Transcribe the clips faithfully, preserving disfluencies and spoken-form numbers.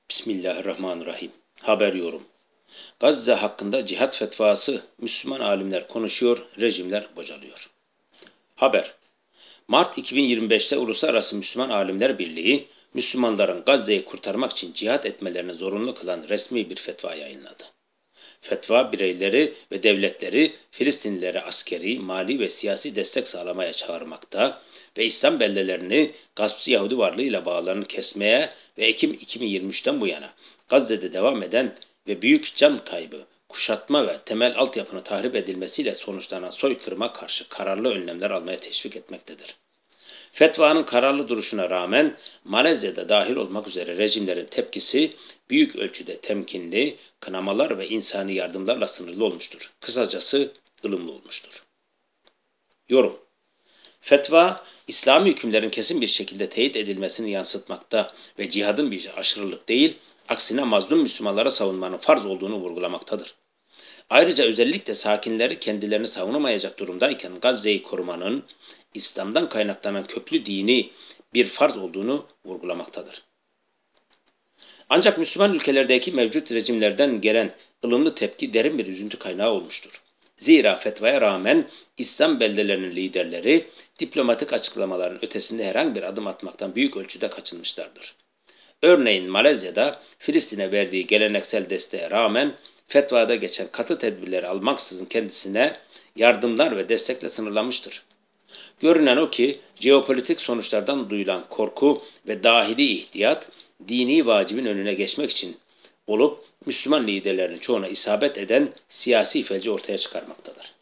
Bismillahirrahmanirrahim. Haber yorum. Gazze hakkında cihat fetvası Müslüman alimler konuşuyor, rejimler bocalıyor. Haber. Mart iki bin yirmi beşte Uluslararası Müslüman Alimler Birliği, Müslümanların Gazze'yi kurtarmak için cihat etmelerini zorunlu kılan resmi bir fetva yayınladı. Fetva bireyleri ve devletleri Filistinlilere askeri, mali ve siyasi destek sağlamaya çağırmakta ve İslam beldelerini gaspçı Yahudi varlığıyla bağlarını kesmeye ve Ekim iki bin yirmi üçten bu yana Gazze'de devam eden ve büyük can kaybı, kuşatma ve temel altyapının tahrip edilmesiyle sonuçlanan soykırıma karşı kararlı önlemler almaya teşvik etmektedir. Fetvanın kararlı duruşuna rağmen Malezya'da dahil olmak üzere rejimlerin tepkisi büyük ölçüde temkinli, kınamalar ve insani yardımlarla sınırlı olmuştur. Kısacası ılımlı olmuştur. Yorum. Fetva, İslami hükümlerin kesin bir şekilde teyit edilmesini yansıtmakta ve cihadın bir aşırılık değil, aksine mazlum Müslümanlara savunmanın farz olduğunu vurgulamaktadır. Ayrıca özellikle sakinleri kendilerini savunamayacak durumdayken Gazze'yi korumanın İslam'dan kaynaklanan köklü dini bir farz olduğunu vurgulamaktadır. Ancak Müslüman ülkelerdeki mevcut rejimlerden gelen ılımlı tepki derin bir üzüntü kaynağı olmuştur. Zira fetvaya rağmen İslam beldelerinin liderleri diplomatik açıklamaların ötesinde herhangi bir adım atmaktan büyük ölçüde kaçınmışlardır. Örneğin Malezya'da Filistin'e verdiği geleneksel desteğe rağmen fetvada geçen katı tedbirleri almaksızın kendisine yardımlar ve destekle sınırlamıştır. Görünen o ki jeopolitik sonuçlardan duyulan korku ve dahili ihtiyat dini vacibin önüne geçmek için olup Müslüman liderlerin çoğuna isabet eden siyasi felci ortaya çıkarmaktadır.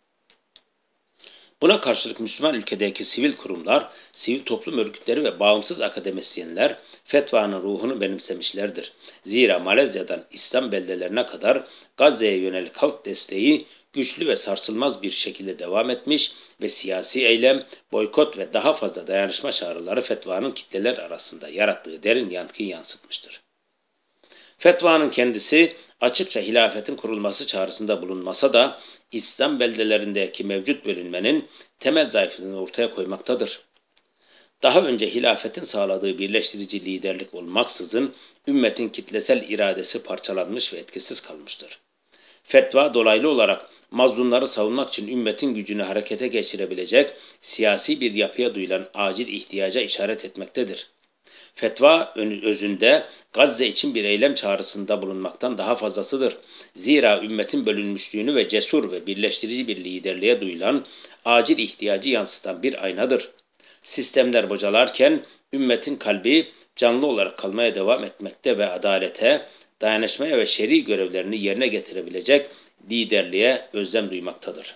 Buna karşılık Müslüman ülkedeki sivil kurumlar, sivil toplum örgütleri ve bağımsız akademisyenler fetvanın ruhunu benimsemişlerdir. Zira Malezya'dan İslam beldelerine kadar Gazze'ye yönelik halk desteği güçlü ve sarsılmaz bir şekilde devam etmiş ve siyasi eylem, boykot ve daha fazla dayanışma çağrıları fetvanın kitleler arasında yarattığı derin yankıyı yansıtmıştır. Fetvanın kendisi açıkça hilafetin kurulması çağrısında bulunmasa da İslam beldelerindeki mevcut bölünmenin temel zayıflığını ortaya koymaktadır. Daha önce hilafetin sağladığı birleştirici liderlik olmaksızın ümmetin kitlesel iradesi parçalanmış ve etkisiz kalmıştır. Fetva dolaylı olarak mazlumları savunmak için ümmetin gücünü harekete geçirebilecek siyasi bir yapıya duyulan acil ihtiyaca işaret etmektedir. Fetva özünde Gazze için bir eylem çağrısında bulunmaktan daha fazlasıdır. Zira ümmetin bölünmüşlüğünü ve cesur ve birleştirici bir liderliğe duyulan acil ihtiyacı yansıtan bir aynadır. Sistemler bocalarken ümmetin kalbi canlı olarak kalmaya devam etmekte ve adalete, dayanışmaya ve şer'i görevlerini yerine getirebilecek liderliğe özlem duymaktadır.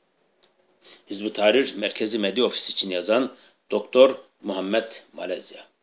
Hizb-ı Tahrir Merkezi Medya Ofisi için yazan Doktor Muhammed Malezya.